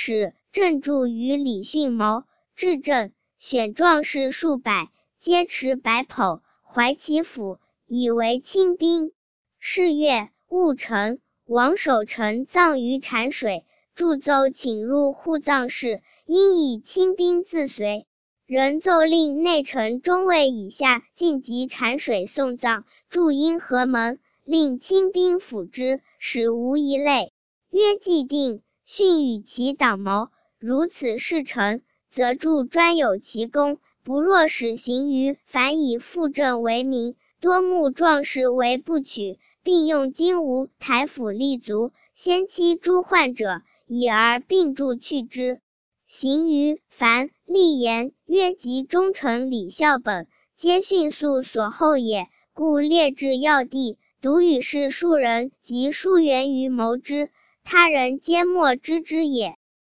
使，镇驻于李训谋，至正，选壮士数百，皆持白璞，怀其斧，以为亲兵。是月，戊辰，王守臣葬于产水，著奏请入护葬室，因以亲兵自随。人奏令内臣中尉以下尽集产水送葬，驻阴河门，令亲兵辅之，使无一类。约既定，训与其党谋，如此事成，则助专有其功，不若使行于反以复政为名，多募壮士为不取，并用金吾台府立足，先期诸患者，以而并助去之。行于凡立言曰及忠臣李孝本，皆迅速所后也，故列至要地，独与是数人及数员于谋之，他人皆莫知之也。